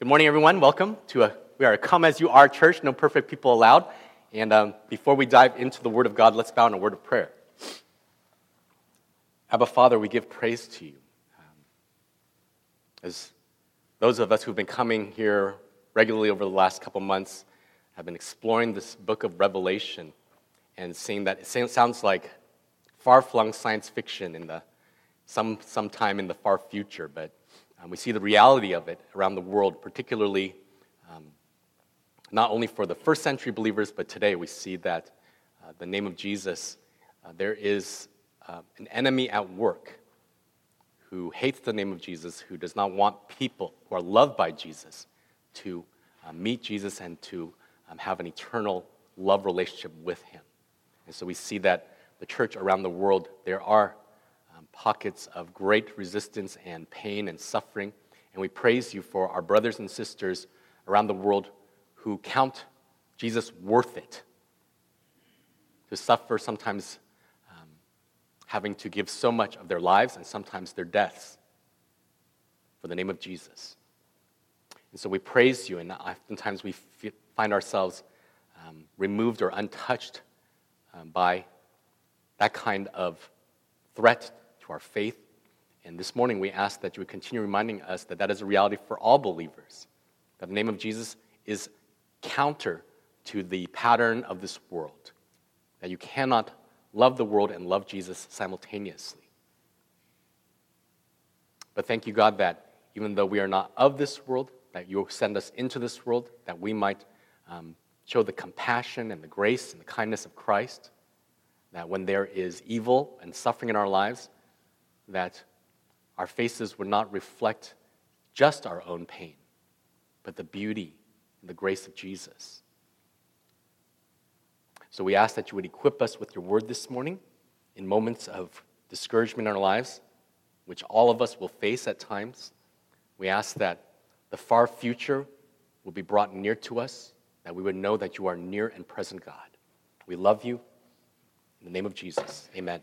Good morning, everyone. Welcome to we are a Come As You Are church, no perfect people allowed. And before we dive into the Word of God, let's bow in a word of prayer. Abba, Father, we give praise to you. As those of us who've been coming here regularly over the last couple months have been exploring this book of Revelation and seeing that it sounds like far-flung science fiction in sometime in the far future, but we see the reality of it around the world, particularly not only for the first century believers, but today we see that the name of Jesus, there is an enemy at work who hates the name of Jesus, who does not want people who are loved by Jesus to meet Jesus and to have an eternal love relationship with him. And so we see that the church around the world, there are pockets of great resistance and pain and suffering. And we praise you for our brothers and sisters around the world who count Jesus worth it to suffer, sometimes having to give so much of their lives and sometimes their deaths for the name of Jesus. And so we praise you, and oftentimes we find ourselves removed or untouched by that kind of threat to our faith. And this morning we ask that you would continue reminding us that that is a reality for all believers, that the name of Jesus is counter to the pattern of this world, that you cannot love the world and love Jesus simultaneously. But thank you, God, that even though we are not of this world, that you send us into this world, that we might show the compassion and the grace and the kindness of Christ, that when there is evil and suffering in our lives, that our faces would not reflect just our own pain, but the beauty and the grace of Jesus. So we ask that you would equip us with your word this morning in moments of discouragement in our lives, which all of us will face at times. We ask that the far future will be brought near to us, that we would know that you are near and present God. We love you. In the name of Jesus, amen.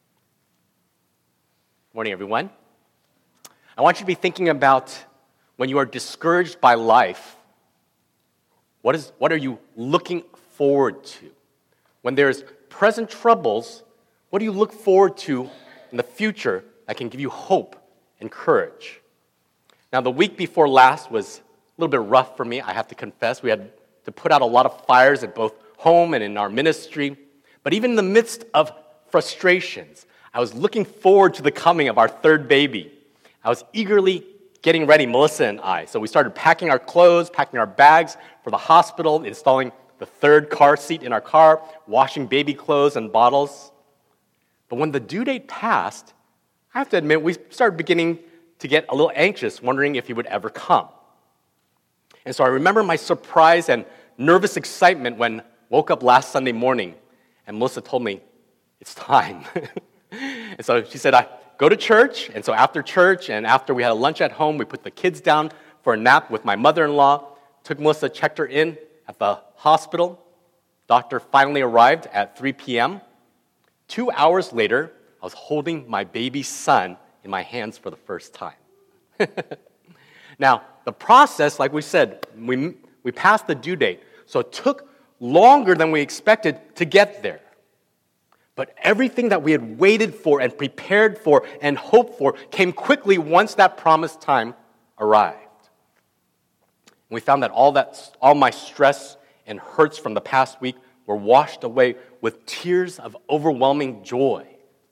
Good morning, everyone. I want you to be thinking about when you are discouraged by life, what are you looking forward to? When there's present troubles, what do you look forward to in the future that can give you hope and courage? Now, the week before last was a little bit rough for me, I have to confess. We had to put out a lot of fires at both home and in our ministry. But even in the midst of frustrations, I was looking forward to the coming of our third baby. I was eagerly getting ready, Melissa and I. So we started packing our clothes, packing our bags for the hospital, installing the third car seat in our car, washing baby clothes and bottles. But when the due date passed, I have to admit, we started beginning to get a little anxious, wondering if he would ever come. And so I remember my surprise and nervous excitement when I woke up last Sunday morning and Melissa told me, it's time. And so she said, I go to church. And so after church and after we had a lunch at home, we put the kids down for a nap with my mother-in-law, took Melissa, checked her in at the hospital. Doctor finally arrived at 3 p.m. 2 hours later, I was holding my baby son in my hands for the first time. Now, the process, like we said, we passed the due date, so it took longer than we expected to get there. But everything that we had waited for and prepared for and hoped for came quickly once that promised time arrived. We found that all my stress and hurts from the past week were washed away with tears of overwhelming joy.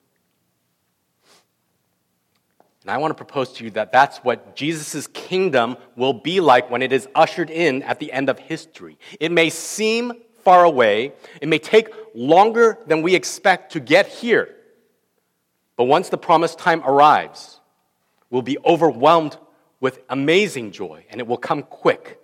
And I want to propose to you that that's what Jesus' kingdom will be like when it is ushered in at the end of history. It may seem far away. It may take longer than we expect to get here. But once the promised time arrives, we'll be overwhelmed with amazing joy, and it will come quick.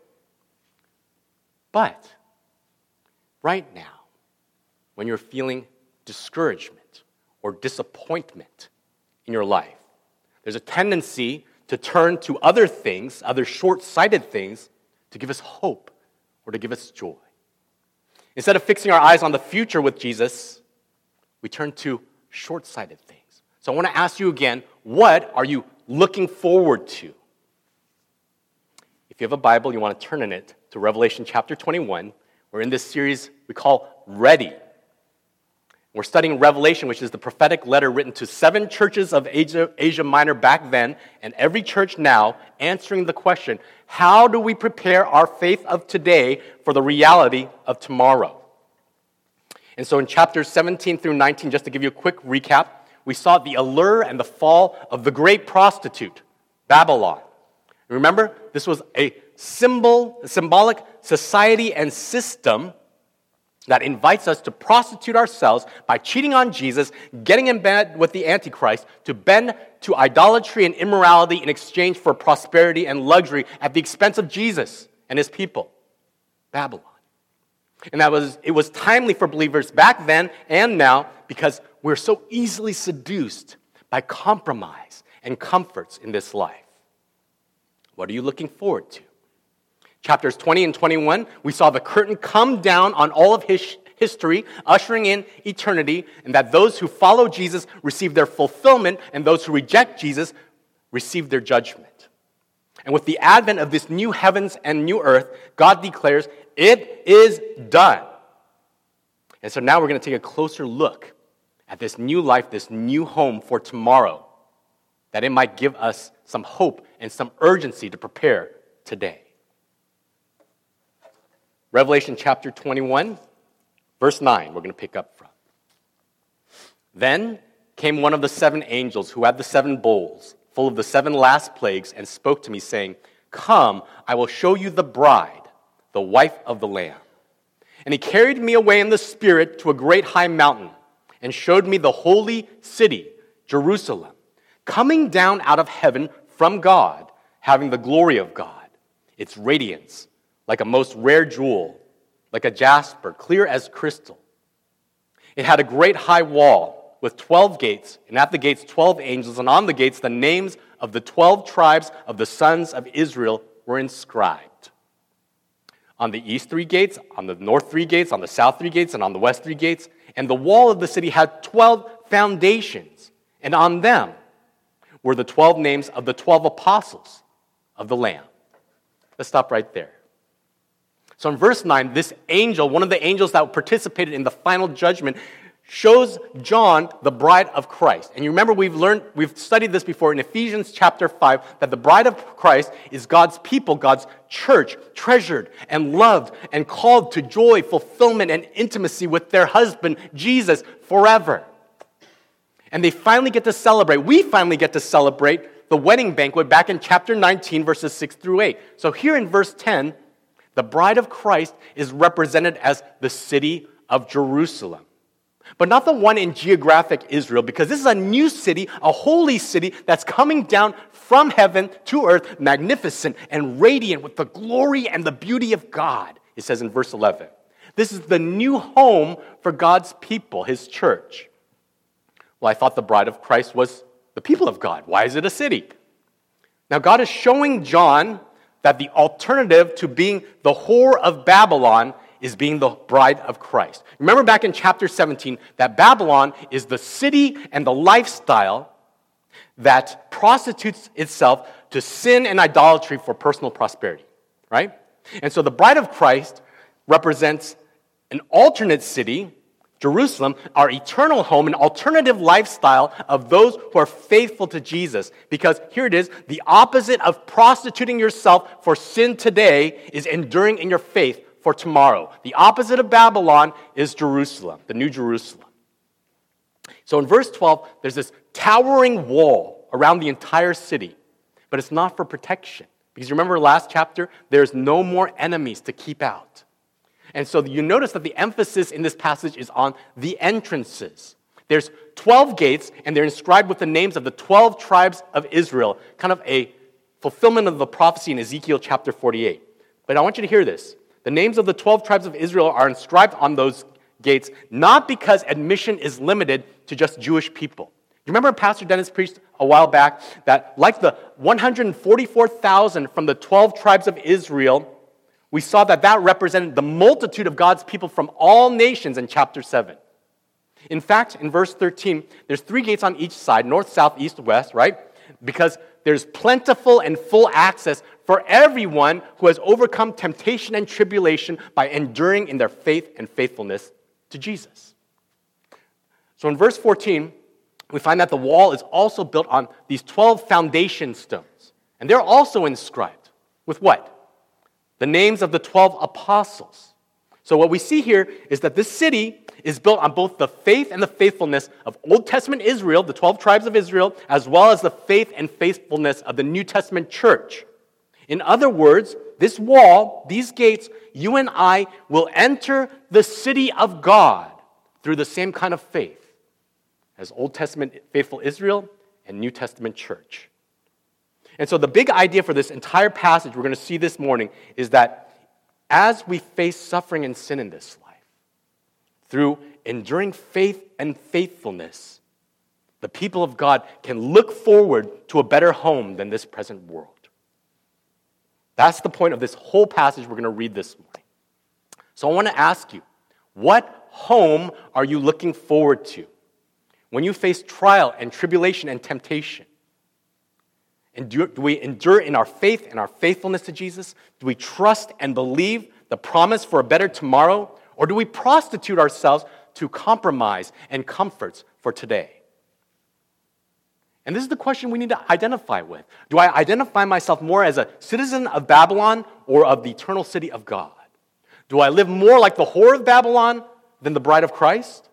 But right now, when you're feeling discouragement or disappointment in your life, there's a tendency to turn to other things, other short-sighted things, to give us hope or to give us joy. Instead of fixing our eyes on the future with Jesus, we turn to short-sighted things. So I want to ask you again, what are you looking forward to? If you have a Bible, you want to turn in it to Revelation chapter 21. We're in this series we call Ready. We're studying Revelation, which is the prophetic letter written to 7 churches of Asia Minor back then, and every church now answering the question, how do we prepare our faith of today for the reality of tomorrow? And so in chapters 17 through 19, just to give you a quick recap, we saw the allure and the fall of the great prostitute, Babylon. Remember, this was a symbolic society and system that invites us to prostitute ourselves by cheating on Jesus, getting in bed with the Antichrist, to bend to idolatry and immorality in exchange for prosperity and luxury at the expense of Jesus and his people. Babylon. And it was timely for believers back then and now because we're so easily seduced by compromise and comforts in this life. What are you looking forward to? Chapters 20 and 21, we saw the curtain come down on all of history, ushering in eternity, and that those who follow Jesus receive their fulfillment, and those who reject Jesus receive their judgment. And with the advent of this new heavens and new earth, God declares, it is done. And so now we're going to take a closer look at this new life, this new home for tomorrow, that it might give us some hope and some urgency to prepare today. Revelation chapter 21, verse 9, we're going to pick up from. Then came one of the 7 angels who had the 7 bowls, full of the 7 last plagues, and spoke to me, saying, Come, I will show you the bride, the wife of the Lamb. And he carried me away in the Spirit to a great high mountain, and showed me the holy city, Jerusalem, coming down out of heaven from God, having the glory of God, its radiance, like a most rare jewel, like a jasper, clear as crystal. It had a great high wall with 12 gates, and at the gates 12 angels, and on the gates the names of the 12 tribes of the sons of Israel were inscribed. On the east 3 gates, on the north 3 gates, on the south 3 gates, and on the west 3 gates, and the wall of the city had 12 foundations, and on them were the 12 names of the 12 apostles of the Lamb. Let's stop right there. So in verse 9, this angel, one of the angels that participated in the final judgment, shows John the bride of Christ. And you remember we've studied this before in Ephesians chapter 5, that the bride of Christ is God's people, God's church, treasured and loved and called to joy, fulfillment, and intimacy with their husband, Jesus, forever. And we finally get to celebrate the wedding banquet back in chapter 19, verses 6 through 8. So here in verse 10, the bride of Christ is represented as the city of Jerusalem. But not the one in geographic Israel, because this is a new city, a holy city that's coming down from heaven to earth, magnificent and radiant with the glory and the beauty of God, it says in verse 11. This is the new home for God's people, his church. Well, I thought the bride of Christ was the people of God. Why is it a city? Now, God is showing John that the alternative to being the whore of Babylon is being the bride of Christ. Remember back in chapter 17 that Babylon is the city and the lifestyle that prostitutes itself to sin and idolatry for personal prosperity, right? And so the bride of Christ represents an alternate city, Jerusalem, our eternal home, an alternative lifestyle of those who are faithful to Jesus. Because here it is, the opposite of prostituting yourself for sin today is enduring in your faith for tomorrow. The opposite of Babylon is Jerusalem, the New Jerusalem. So in verse 12, there's this towering wall around the entire city, but it's not for protection. Because remember last chapter, there's no more enemies to keep out. And so you notice that the emphasis in this passage is on the entrances. There's 12 gates, and they're inscribed with the names of the 12 tribes of Israel, kind of a fulfillment of the prophecy in Ezekiel chapter 48. But I want you to hear this. The names of the 12 tribes of Israel are inscribed on those gates, not because admission is limited to just Jewish people. You remember Pastor Dennis preached a while back that like the 144,000 from the 12 tribes of Israel, we saw that represented the multitude of God's people from all nations in chapter 7. In fact, in verse 13, there's 3 gates on each side, north, south, east, west, right? Because there's plentiful and full access for everyone who has overcome temptation and tribulation by enduring in their faith and faithfulness to Jesus. So in verse 14, we find that the wall is also built on these 12 foundation stones. And they're also inscribed with what? The names of the 12 apostles. So what we see here is that this city is built on both the faith and the faithfulness of Old Testament Israel, the 12 tribes of Israel, as well as the faith and faithfulness of the New Testament church. In other words, this wall, these gates, you and I will enter the city of God through the same kind of faith as Old Testament faithful Israel and New Testament church. And so the big idea for this entire passage we're going to see this morning is that as we face suffering and sin in this life, through enduring faith and faithfulness, the people of God can look forward to a better home than this present world. That's the point of this whole passage we're going to read this morning. So I want to ask you, what home are you looking forward to when you face trial and tribulation and temptation? And do we endure in our faith and our faithfulness to Jesus? Do we trust and believe the promise for a better tomorrow? Or do we prostitute ourselves to compromise and comforts for today? And this is the question we need to identify with. Do I identify myself more as a citizen of Babylon or of the eternal city of God? Do I live more like the whore of Babylon than the bride of Christ?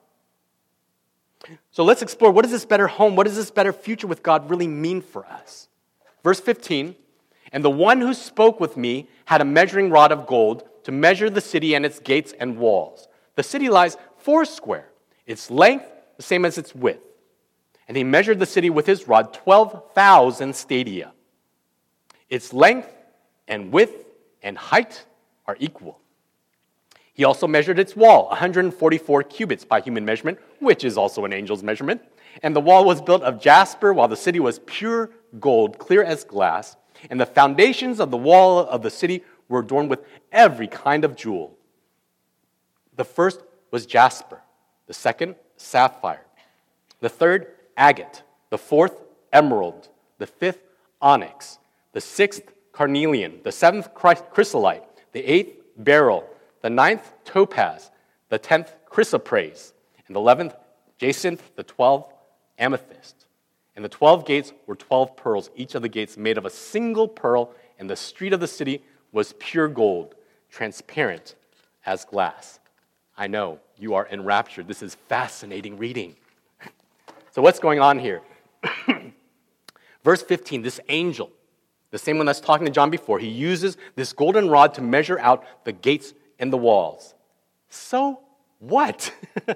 So let's explore, what does this better home, what does this better future with God really mean for us? Verse 15, and the one who spoke with me had a measuring rod of gold to measure the city and its gates and walls. The city lies 4 square, its length the same as its width. And he measured the city with his rod 12,000 stadia. Its length and width and height are equal. He also measured its wall, 144 cubits by human measurement, which is also an angel's measurement. And the wall was built of jasper, while the city was pure gold, clear as glass. And the foundations of the wall of the city were adorned with every kind of jewel. The first was jasper, the second, sapphire, the third, agate, the fourth, emerald, the fifth, onyx, the sixth, carnelian, the seventh, chrysolite, the eighth, beryl, the ninth, topaz, the 10th, chrysoprase, and the 11th, jacinth, the 12th, amethyst. And the 12 gates were 12 pearls, each of the gates made of a single pearl, and the street of the city was pure gold, transparent as glass. I know, you are enraptured. This is fascinating reading. So what's going on here? Verse 15, this angel, the same one that's talking to John before, he uses this golden rod to measure out the gates and the walls. So what?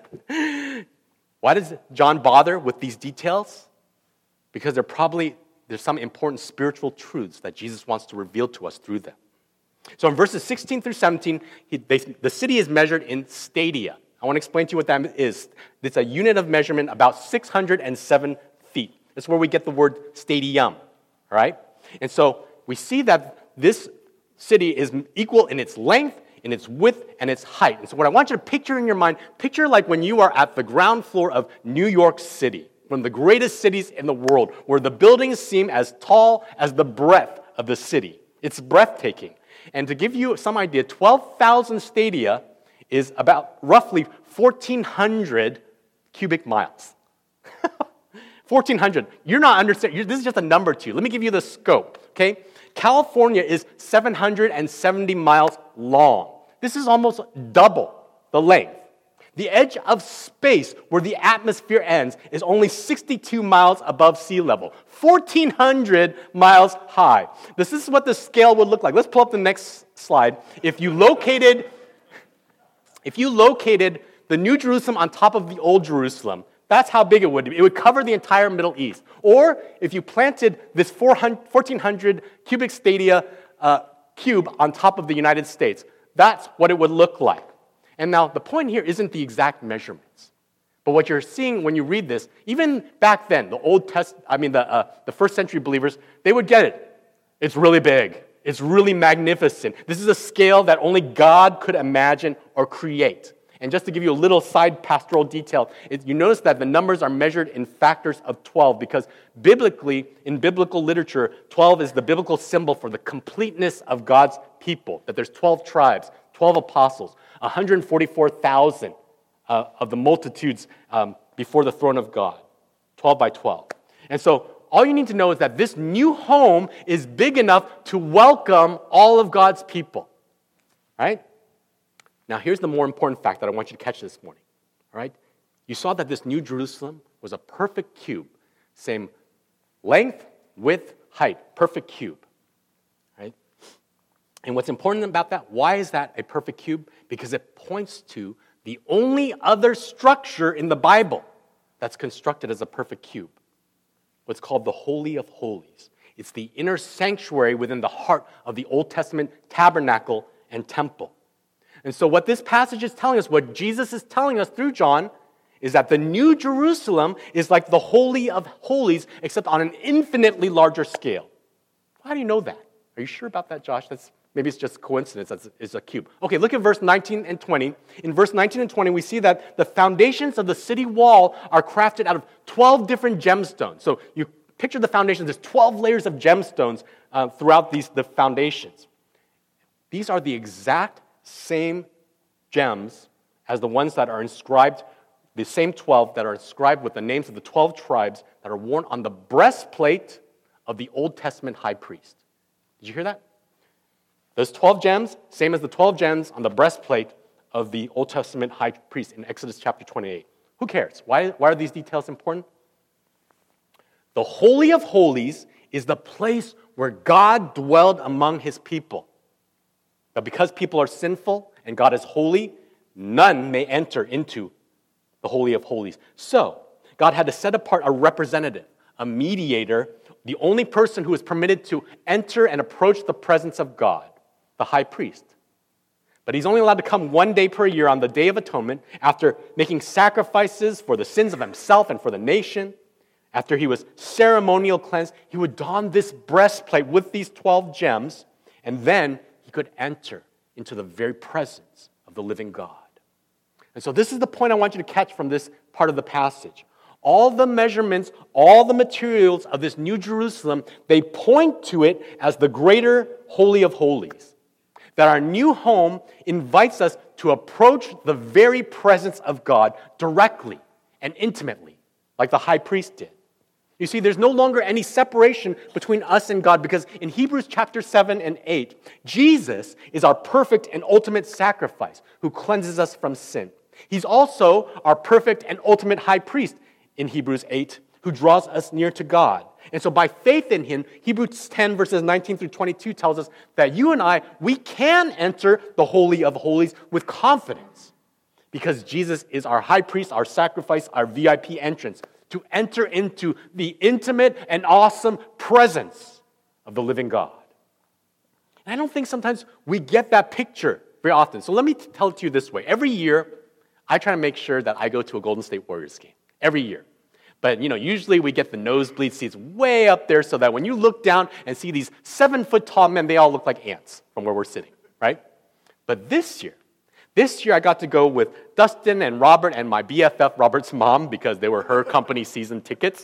Why does John bother with these details? Because there's some important spiritual truths that Jesus wants to reveal to us through them. So in verses 16 through 17, the city is measured in stadia. I want to explain to you what that is. It's a unit of measurement about 607 feet. That's where we get the word stadium, all right? And so we see that this city is equal in its length, in its width, and its height. And so what I want you to picture in your mind, picture like when you are at the ground floor of New York City, one of the greatest cities in the world, where the buildings seem as tall as the breadth of the city. It's breathtaking. And to give you some idea, 12,000 stadia is about roughly 1,400 cubic miles. 1,400. You're not understanding. This is just a number to you. Let me give you the scope, okay? California is 770 miles long. This is almost double the length. The edge of space where the atmosphere ends is only 62 miles above sea level, 1,400 miles high. This is what the scale would look like. Let's pull up the next slide. If you located the New Jerusalem on top of the Old Jerusalem, that's how big it would be. It would cover the entire Middle East. Or if you planted this 1,400 cubic stadia cube on top of the United States, that's what it would look like. And now the point here isn't the exact measurements, but what you're seeing when you read this, even back then, the first century believers, they would get it. It's really big. It's really magnificent. This is a scale that only God could imagine or create. And just to give you a little side pastoral detail, you notice that the numbers are measured in factors of 12 because biblically, in biblical literature, 12 is the biblical symbol for the completeness of God's people, that there's 12 tribes, 12 apostles, 144,000 of the multitudes before the throne of God, 12 by 12. And so all you need to know is that this new home is big enough to welcome all of God's people, right? Now, here's the more important fact that I want you to catch this morning, all right? You saw that this New Jerusalem was a perfect cube, same length, width, height, perfect cube, right? And what's important about that, why is that a perfect cube? Because it points to the only other structure in the Bible that's constructed as a perfect cube, what's called the Holy of Holies. It's the inner sanctuary within the heart of the Old Testament tabernacle and temple. And so what this passage is telling us, what Jesus is telling us through John, is that the New Jerusalem is like the Holy of Holies, except on an infinitely larger scale. How do you know that? Are you sure about that, Josh? Maybe it's just coincidence that it's a cube. Okay, look at verse 19 and 20. In verse 19 and 20, we see that the foundations of the city wall are crafted out of 12 different gemstones. So you picture the foundations, there's 12 layers of gemstones throughout the foundations. These are the exact same gems as the ones that are inscribed, the same 12 that are inscribed with the names of the 12 tribes that are worn on the breastplate of the Old Testament high priest. Did you hear that? Those 12 gems, same as the 12 gems on the breastplate of the Old Testament high priest in Exodus chapter 28. Who cares? Why are these details important? The Holy of Holies is the place where God dwelled among his people. But because people are sinful and God is holy, none may enter into the Holy of Holies. So, God had to set apart a representative, a mediator, the only person who is permitted to enter and approach the presence of God, the high priest. But he's only allowed to come one day per year on the Day of Atonement after making sacrifices for the sins of himself and for the nation. After he was ceremonial cleansed, he would don this breastplate with these 12 gems, and then he could enter into the very presence of the living God. And so this is the point I want you to catch from this part of the passage. All the measurements, all the materials of this New Jerusalem, they point to it as the greater Holy of Holies. That our new home invites us to approach the very presence of God directly and intimately, like the high priest did. You see, there's no longer any separation between us and God because in Hebrews chapter 7 and 8, Jesus is our perfect and ultimate sacrifice who cleanses us from sin. He's also our perfect and ultimate high priest in Hebrews 8 who draws us near to God. And so by faith in him, Hebrews 10 verses 19 through 22 tells us that you and I, we can enter the Holy of Holies with confidence because Jesus is our high priest, our sacrifice, our VIP entrance to enter into the intimate and awesome presence of the living God. And I don't think sometimes we get that picture very often. So let me tell it to you this way. Every year, I try to make sure that I go to a Golden State Warriors game. Every year. But, usually we get the nosebleed seats way up there so that when you look down and see these 7-foot-tall men, they all look like ants from where we're sitting, right? But this year I got to go with Dustin and Robert and my BFF, Robert's mom, because they were her company season tickets.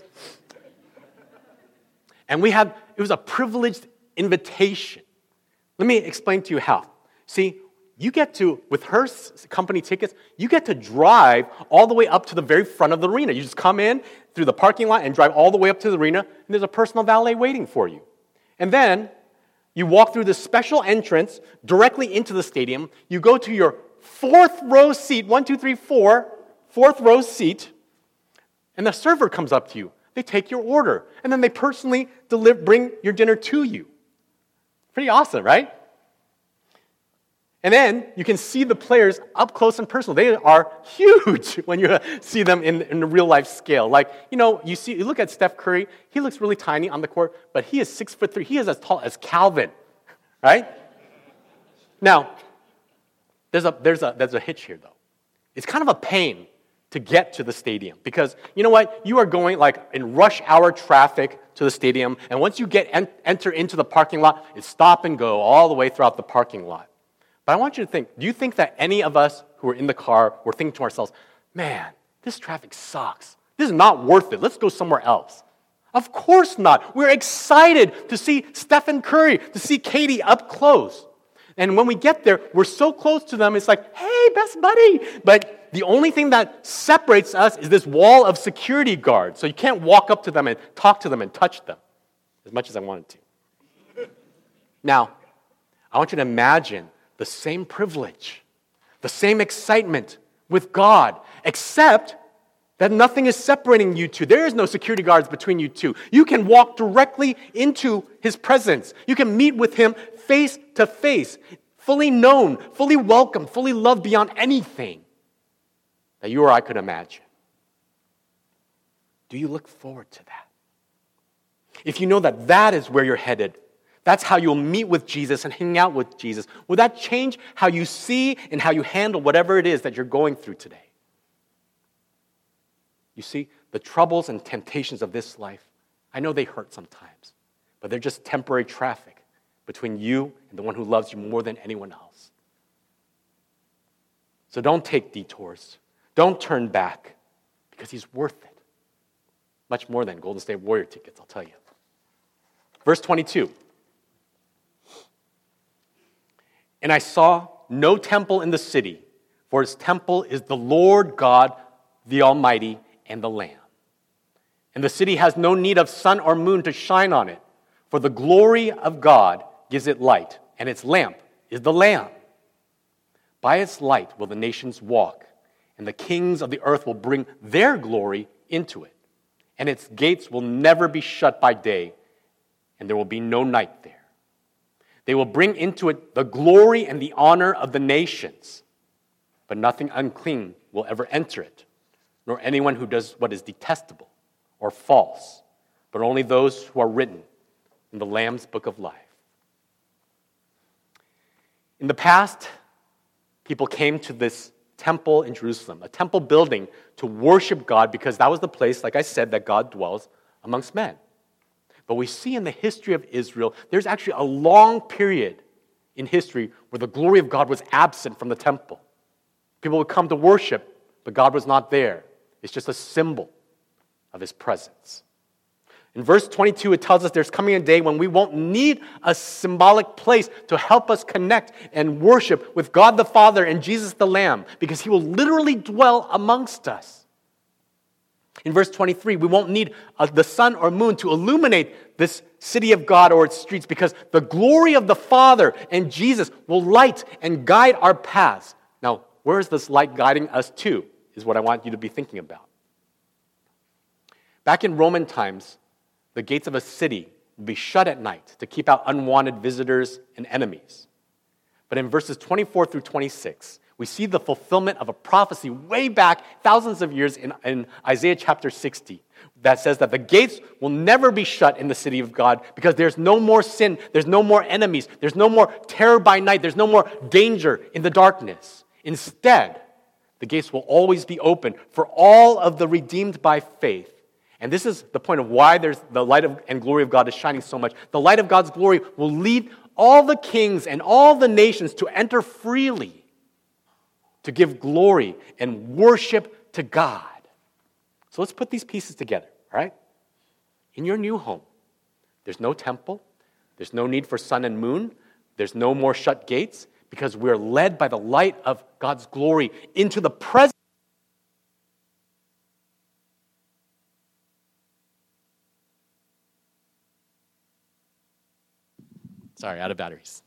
And it was a privileged invitation. Let me explain to you how. See, you get to, with her company tickets, you get to drive all the way up to the very front of the arena. You just come in through the parking lot and drive all the way up to the arena, and there's a personal valet waiting for you. And then you walk through this special entrance directly into the stadium. You go to your fourth row seat, 1, 2, 3, 4, fourth row seat, and the server comes up to you. They take your order, and then they personally bring your dinner to you. Pretty awesome, right? And then you can see the players up close and personal. They are huge when you see them in a real life scale. Like, you look at Steph Curry, he looks really tiny on the court, but he is 6'3". He is as tall as Calvin, right? Now, there's a hitch here, though. It's kind of a pain to get to the stadium because, you know what? You are going like in rush hour traffic to the stadium, and once you enter into the parking lot, it's stop and go all the way throughout the parking lot. But I want you to think, do you think that any of us who are in the car were thinking to ourselves, man, this traffic sucks. This is not worth it. Let's go somewhere else. Of course not. We're excited to see Stephen Curry, to see Katie up close. And when we get there, we're so close to them, it's like, hey, best buddy. But the only thing that separates us is this wall of security guards. So you can't walk up to them and talk to them and touch them as much as I wanted to. Now, I want you to imagine the same privilege, the same excitement with God, except that nothing is separating you two. There is no security guards between you two. You can walk directly into His presence. You can meet with Him face to face, fully known, fully welcomed, fully loved beyond anything that you or I could imagine. Do you look forward to that? If you know that that is where you're headed, that's how you'll meet with Jesus and hang out with Jesus, will that change how you see and how you handle whatever it is that you're going through today? You see, the troubles and temptations of this life, I know they hurt sometimes, but they're just temporary traffic between you and the one who loves you more than anyone else. So don't take detours. Don't turn back, because He's worth it. Much more than Golden State Warrior tickets, I'll tell you. Verse 22. And I saw no temple in the city, for its temple is the Lord God, the Almighty, and the Lamb. And the city has no need of sun or moon to shine on it, for the glory of God gives it light, and its lamp is the Lamb. By its light will the nations walk, and the kings of the earth will bring their glory into it. And its gates will never be shut by day, and there will be no night there. They will bring into it the glory and the honor of the nations, but nothing unclean will ever enter it, nor anyone who does what is detestable or false, but only those who are written in the Lamb's book of life. In the past, people came to this temple in Jerusalem, a temple building to worship God, because that was the place, like I said, that God dwells amongst men. But we see in the history of Israel, there's actually a long period in history where the glory of God was absent from the temple. People would come to worship, but God was not there. It's just a symbol of His presence. In verse 22, it tells us there's coming a day when we won't need a symbolic place to help us connect and worship with God the Father and Jesus the Lamb, because He will literally dwell amongst us. In verse 23, we won't need the sun or moon to illuminate this city of God or its streets, because the glory of the Father and Jesus will light and guide our paths. Now, where is this light guiding us to, is what I want you to be thinking about. Back in Roman times, the gates of a city would be shut at night to keep out unwanted visitors and enemies. But in verses 24 through 26, we see the fulfillment of a prophecy way back thousands of years in Isaiah chapter 60 that says that the gates will never be shut in the city of God, because there's no more sin, there's no more enemies, there's no more terror by night, there's no more danger in the darkness. Instead, the gates will always be open for all of the redeemed by faith. And this is the point of why there's the light and glory of God is shining so much. The light of God's glory will lead all the kings and all the nations to enter freely, to give glory and worship to God. So let's put these pieces together, all right? In your new home, there's no temple, there's no need for sun and moon, there's no more shut gates, because we're led by the light of God's glory into the presence. Sorry, out of batteries.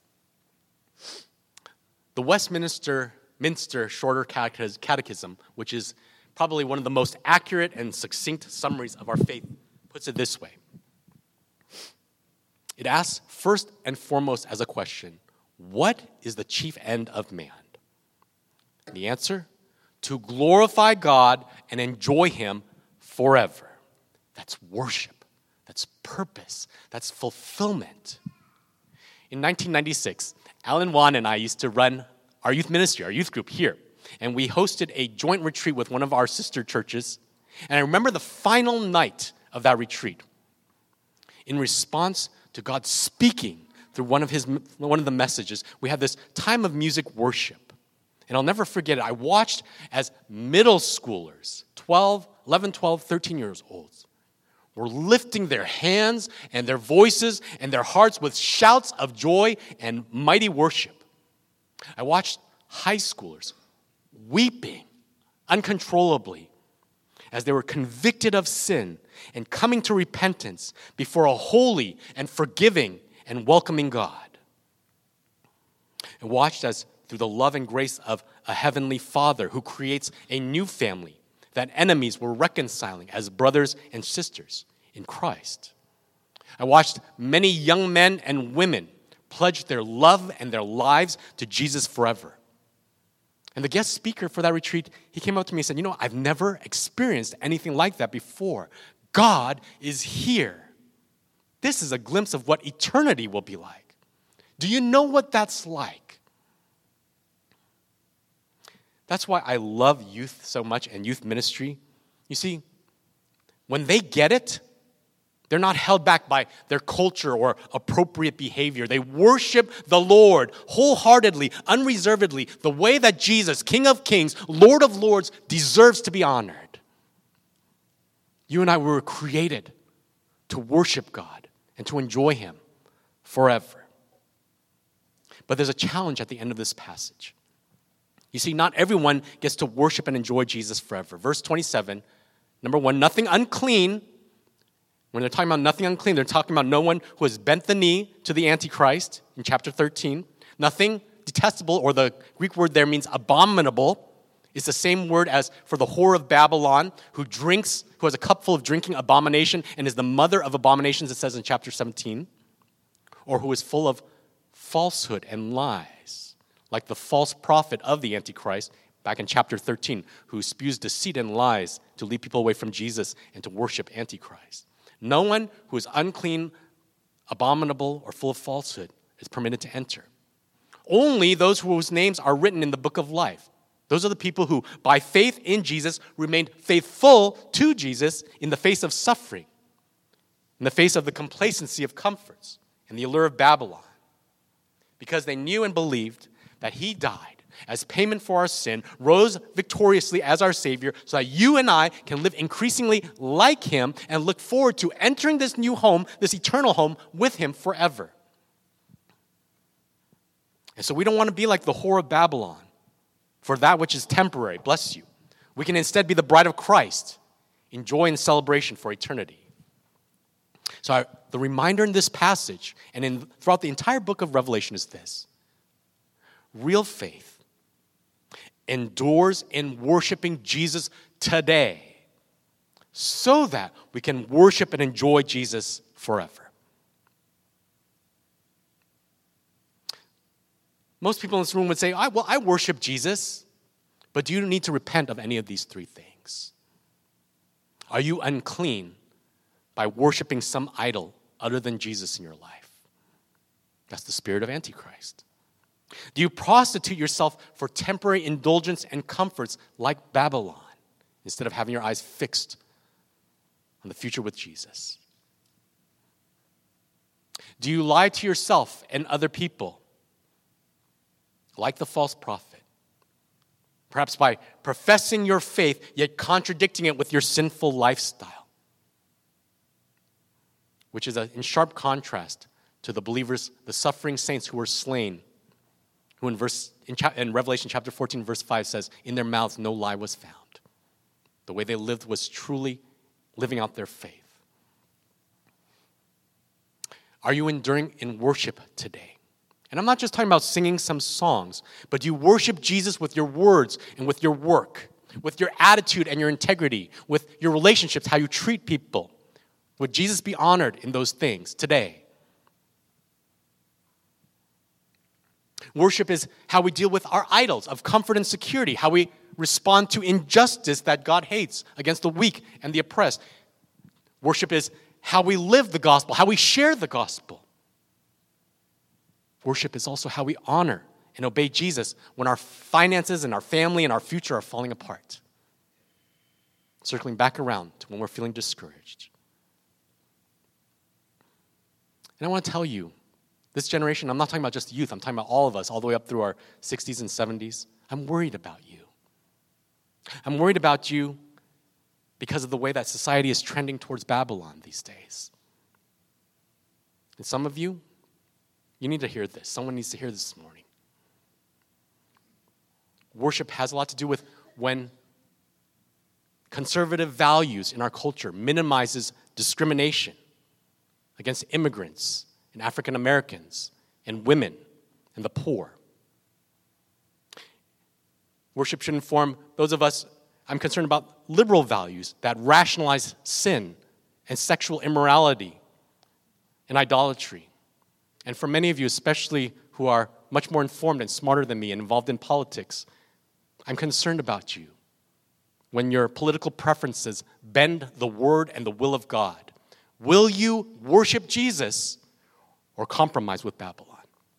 The Westminster Shorter Catechism, which is probably one of the most accurate and succinct summaries of our faith, puts it this way. It asks first and foremost as a question, what is the chief end of man? And the answer, to glorify God and enjoy Him forever. That's worship. That's purpose. That's fulfillment. In 1996, Alan Wan and I used to run our youth ministry, our youth group here. And we hosted a joint retreat with one of our sister churches. And I remember the final night of that retreat. In response to God speaking through one of the messages, we had this time of music worship. And I'll never forget it. I watched as middle schoolers, 11, 12, 13 years old, were lifting their hands and their voices and their hearts with shouts of joy and mighty worship. I watched high schoolers weeping uncontrollably as they were convicted of sin and coming to repentance before a holy and forgiving and welcoming God. And watched as through the love and grace of a heavenly Father who creates a new family, that enemies were reconciling as brothers and sisters in Christ. I watched many young men and women pledge their love and their lives to Jesus forever. And the guest speaker for that retreat, he came up to me and said, I've never experienced anything like that before. God is here. This is a glimpse of what eternity will be like. Do you know what that's like? That's why I love youth so much and youth ministry. You see, when they get it, they're not held back by their culture or appropriate behavior. They worship the Lord wholeheartedly, unreservedly, the way that Jesus, King of Kings, Lord of Lords, deserves to be honored. You and I were created to worship God and to enjoy Him forever. But there's a challenge at the end of this passage. You see, not everyone gets to worship and enjoy Jesus forever. Verse 27, number 1, nothing unclean. When they're talking about nothing unclean, they're talking about no one who has bent the knee to the Antichrist in chapter 13. Nothing detestable, or the Greek word there means abominable. It's the same word as for the whore of Babylon, who has a cup full of drinking abomination and is the mother of abominations, it says in chapter 17. Or who is full of falsehood and lies, like the false prophet of the Antichrist, back in chapter 13, who spews deceit and lies to lead people away from Jesus and to worship Antichrist. No one who is unclean, abominable, or full of falsehood is permitted to enter. Only those whose names are written in the book of life. Those are the people who, by faith in Jesus, remained faithful to Jesus in the face of suffering, in the face of the complacency of comforts and the allure of Babylon, because they knew and believed that He died as payment for our sin, rose victoriously as our Savior, so that you and I can live increasingly like Him and look forward to entering this new home, this eternal home, with Him forever. And so we don't want to be like the whore of Babylon, for that which is temporary, bless you. We can instead be the bride of Christ, in joy and celebration for eternity. So the reminder in this passage and throughout the entire book of Revelation is this: real faith endures in worshiping Jesus today so that we can worship and enjoy Jesus forever. Most people in this room would say, I worship Jesus, but do you need to repent of any of these three things? Are you unclean by worshiping some idol other than Jesus in your life? That's the spirit of Antichrist. Do you prostitute yourself for temporary indulgence and comforts like Babylon instead of having your eyes fixed on the future with Jesus? Do you lie to yourself and other people like the false prophet, perhaps by professing your faith yet contradicting it with your sinful lifestyle, which is in sharp contrast to the believers, the suffering saints who were slain, who in Revelation chapter 14, verse 5 says, in their mouths no lie was found. The way they lived was truly living out their faith. Are you enduring in worship today? And I'm not just talking about singing some songs, but do you worship Jesus with your words and with your work, with your attitude and your integrity, with your relationships, how you treat people? Would Jesus be honored in those things today? Worship is how we deal with our idols of comfort and security, how we respond to injustice that God hates against the weak and the oppressed. Worship is how we live the gospel, how we share the gospel. Worship is also how we honor and obey Jesus when our finances and our family and our future are falling apart. Circling back around to when we're feeling discouraged. And I want to tell you, This generation, I'm not talking about just youth, I'm talking about all of us, all the way up through our 60s and 70s. I'm worried about you. I'm worried about you because of the way that society is trending towards Babylon these days. And some of you, you need to hear this. Someone needs to hear this morning. Worship has a lot to do with when conservative values in our culture minimizes discrimination against immigrants and African Americans and women and the poor. Worship should inform those of us, I'm concerned about liberal values that rationalize sin and sexual immorality and idolatry. And for many of you, especially who are much more informed and smarter than me and involved in politics, I'm concerned about you when your political preferences bend the word and the will of God. Will you worship Jesus or compromise with Babylon?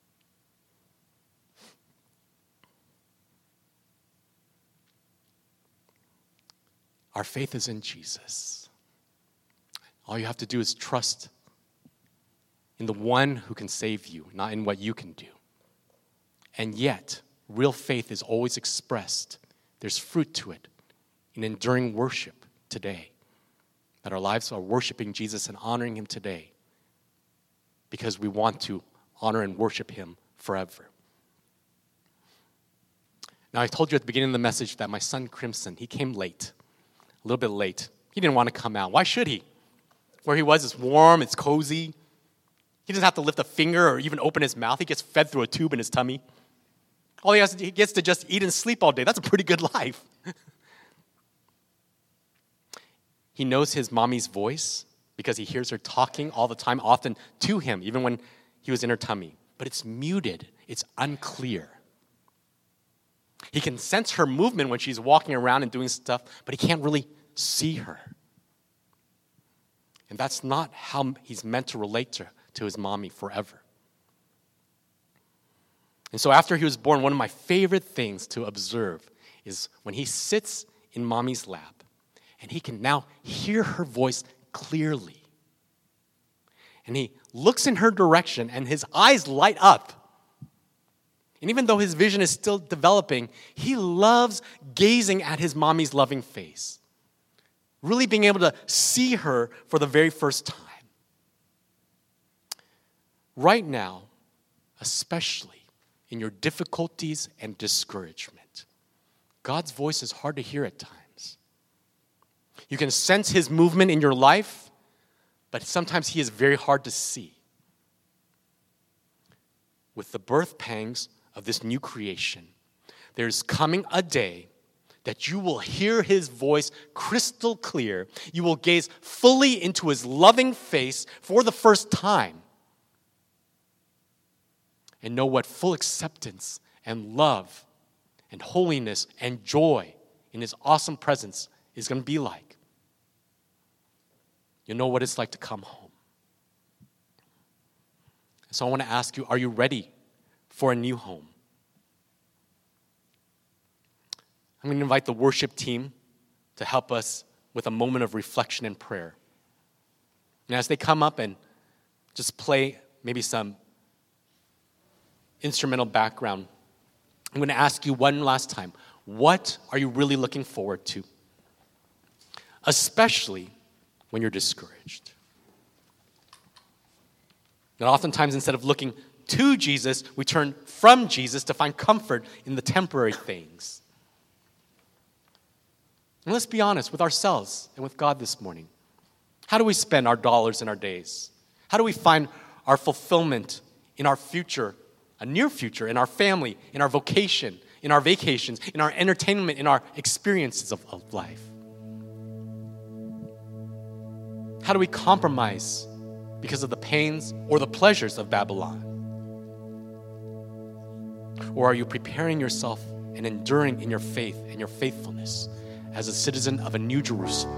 Our faith is in Jesus. All you have to do is trust in the one who can save you, not in what you can do. And yet, real faith is always expressed. There's fruit to it in enduring worship today. That our lives are worshiping Jesus and honoring him today because we want to honor and worship him forever. Now, I told you at the beginning of the message that my son Crimson, he came late, a little bit late. He didn't want to come out. Why should he? Where he was is warm, it's cozy. He doesn't have to lift a finger or even open his mouth. He gets fed through a tube in his tummy. He gets to just eat and sleep all day. That's a pretty good life. He knows his mommy's voice because he hears her talking all the time, often to him, even when he was in her tummy. But it's muted. It's unclear. He can sense her movement when she's walking around and doing stuff, but he can't really see her. And that's not how he's meant to relate to his mommy forever. And so after he was born, one of my favorite things to observe is when he sits in mommy's lap and he can now hear her voice clearly. And he looks in her direction and his eyes light up. And even though his vision is still developing, he loves gazing at his mommy's loving face. Really being able to see her for the very first time. Right now, especially in your difficulties and discouragement, God's voice is hard to hear at times. You can sense his movement in your life, but sometimes he is very hard to see. With the birth pangs of this new creation, there's coming a day that you will hear his voice crystal clear. You will gaze fully into his loving face for the first time and know what full acceptance and love and holiness and joy in his awesome presence is going to be like. You know what it's like to come home. So I want to ask you, are you ready for a new home? I'm going to invite the worship team to help us with a moment of reflection and prayer. And as they come up and just play maybe some instrumental background, I'm going to ask you one last time, what are you really looking forward to? Especially when you're discouraged. And oftentimes, instead of looking to Jesus, we turn from Jesus to find comfort in the temporary things. And let's be honest with ourselves and with God this morning. How do we spend our dollars and our days? How do we find our fulfillment in our future, a near future, in our family, in our vocation, in our vacations, in our entertainment, in our experiences of life? How do we compromise because of the pains or the pleasures of Babylon? Or are you preparing yourself and enduring in your faith and your faithfulness as a citizen of a new Jerusalem?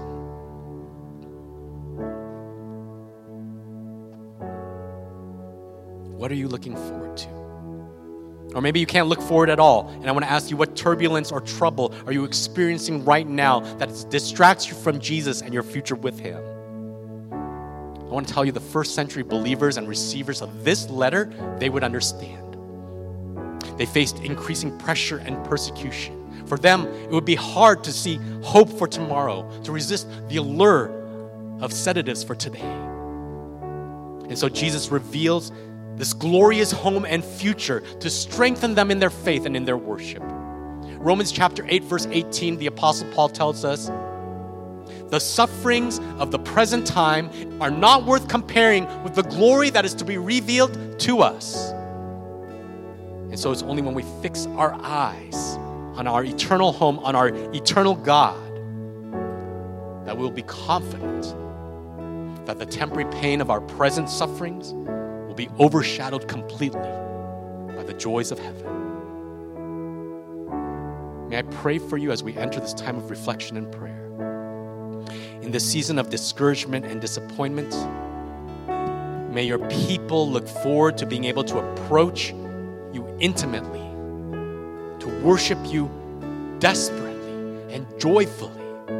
What are you looking forward to? Or maybe you can't look forward at all. And I want to ask you, what turbulence or trouble are you experiencing right now that distracts you from Jesus and your future with him? I I want to tell you the first century believers and receivers of this letter, they would understand. They faced increasing pressure and persecution. For them, it would be hard to see hope for tomorrow, to resist the allure of sedatives for today. And so Jesus reveals this glorious home and future to strengthen them in their faith and in their worship. Romans chapter 8, verse 18, the Apostle Paul tells us, the sufferings of the present time are not worth comparing with the glory that is to be revealed to us. And so it's only when we fix our eyes on our eternal home, on our eternal God, that we'll be confident that the temporary pain of our present sufferings will be overshadowed completely by the joys of heaven. May I pray for you as we enter this time of reflection and prayer. In this season of discouragement and disappointment, may your people look forward to being able to approach you intimately, to worship you desperately and joyfully.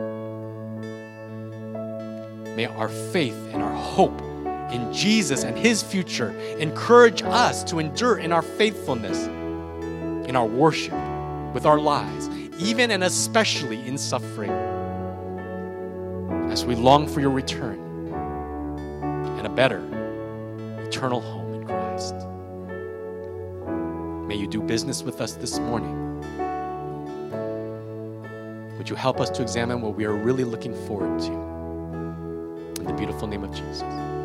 May our faith and our hope in Jesus and His future encourage us to endure in our faithfulness, in our worship, with our lives, even and especially in suffering, as we long for your return and a better eternal home in Christ. May you do business with us this morning. Would you help us to examine what we are really looking forward to? In the beautiful name of Jesus.